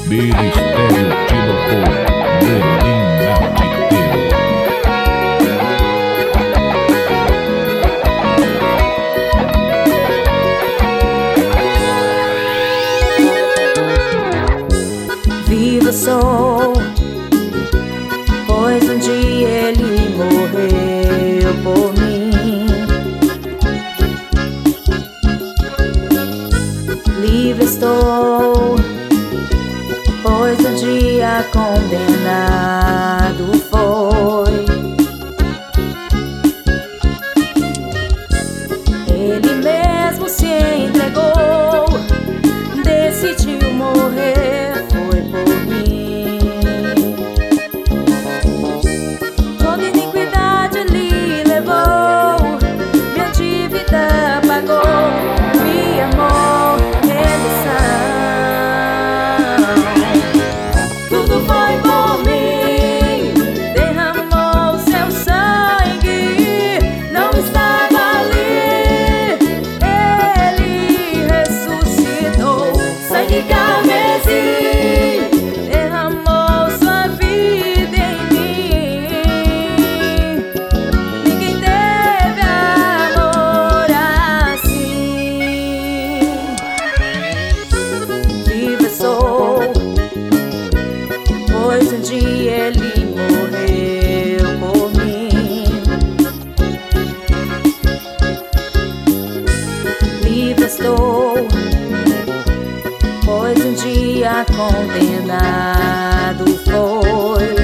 Ministério de Louvor, Melina de Deus. Vivo sou, pois um dia ele morreu por mim. Livre estou, pois um dia condenado foi. Ele mesmo se entregou, decidiu morrer, foi por mim. Toda iniquidade lhe levou, minha dívida pagou, me amou, redenção. Tudo foi por mim, derramou seu sangue, não estava ali, ele ressuscitou. Sangue carmesim, derramou sua vida em mim. Ninguém teve amor assim. Viva sou, pois um dia ele morreu por mim. Livre estou, pois um dia condenado foi.